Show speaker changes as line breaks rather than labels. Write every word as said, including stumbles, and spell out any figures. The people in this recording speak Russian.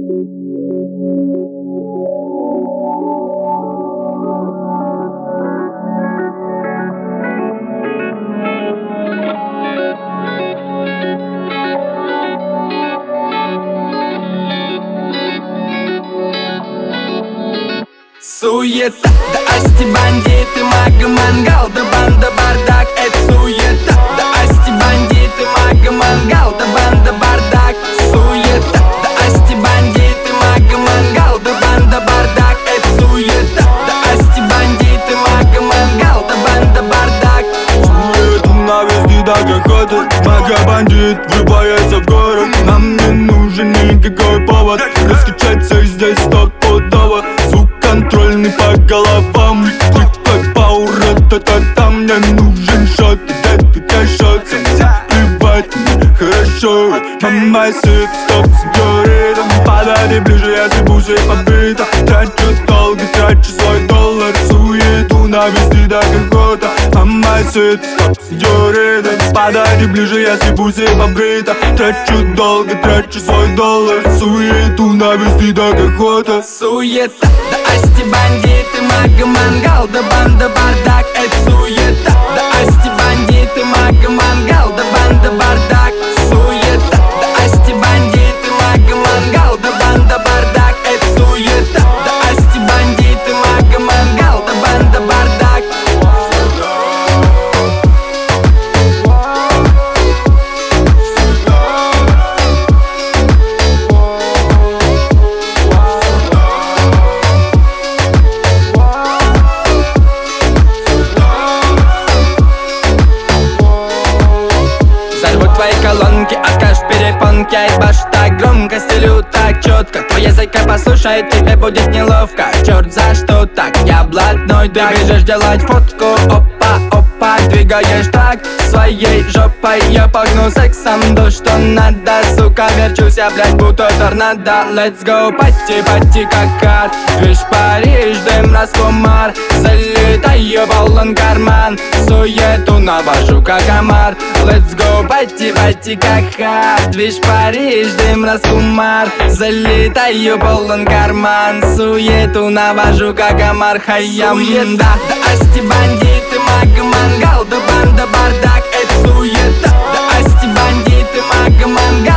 Суета, да асти бандиты, мага, мангал, да банда, бардак. Это суета, да асти бандиты, мага, мангал, да банда, бардак. Суета, да асти бандиты, мага, мангал, да банда, бардак. Это суета, да асти бандиты, мага, мангал, да банда, бардак.
Суета на весь видах охоты, мага, бандит врывается в город. Нам не нужен никакой повод раскачаться здесь стопудово. Звук контрольный по головам, клик по ура-та-та-там. Мне нужен шот, это кэшот, плевать мне, хорошо. Мама сыт, стоп, сеньорита, подойди ближе, я съебусь и побита. Трачу долго, трачу свой доллар, суету навести до охота. Мама сыт, стоп, сеньорита, подойди ближе, я съебусь и побита. Трачу долго, трачу свой доллар, суету навести до охота.
Суета, да асти бандиты, мага, мангал, да банда, бардак. Это суета, да асти бандиты, мага, мангал, да банда, бардак. Суета, да асти бандиты, мага, мангал, да банда, бардак. Это суета, да асти бандиты, мага, мангал, да банда, бардак. Твои колонки, откажешь перепонки, ай баш так громко, стилю так четко. Твоя зайка послушает, тебе будет неловко. Черт, за что так? Я блатной, ты бежишь делать фотку. Опа, опа, двигаешь так своей жопой. Я пахну сексом, то что надо. Сука, верчусь я, блядь, будто торнадо. Let's go, пати, пати, как кар. Движ Париж, дым, раскумар. Залетаю полон карман. Суету навожу, как омар. Let's go, пати, пати, как хар. Движ Париж, дым, раскумар. Залетаю полон карман. Суету навожу, как омар. Хаям, да, да асти бандиты, мага, мангал, да банда, бардак. Это суета, да асти бандиты, мага, мангал.